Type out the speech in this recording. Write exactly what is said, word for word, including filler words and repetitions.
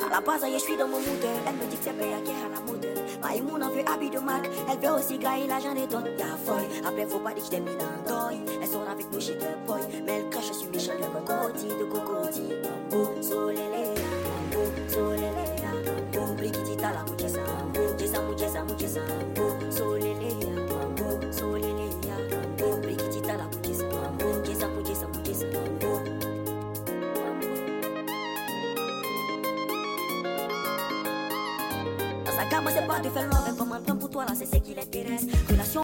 La base, je suis dans mon mood. Elle me dit que c'est Béa qui est à la mode. Maïmoun en veut habit de marque. Elle veut aussi gagner l'argent des dons. Y'a folle. Après, faut pas dire que je t'ai mis dans le deuil. Elle sort avec nous chez The Boy. Mais elle crache, je suis méchant de cocoti, de cocoti. Bambo, solélé, bambo, solélé, bambo. Blikitita la mouchesa, mouchesa, mouchesa, mouchesa. Bambo, solélé, bambo, solélé, bambo. Blikitita la mouchesa, mouchesa, mouchesa, mouchesa. Bambo. Dans sa gamme, c'est pas de faire love, elle commande plein pour toi, là, c'est ce qui l'intéresse. Relation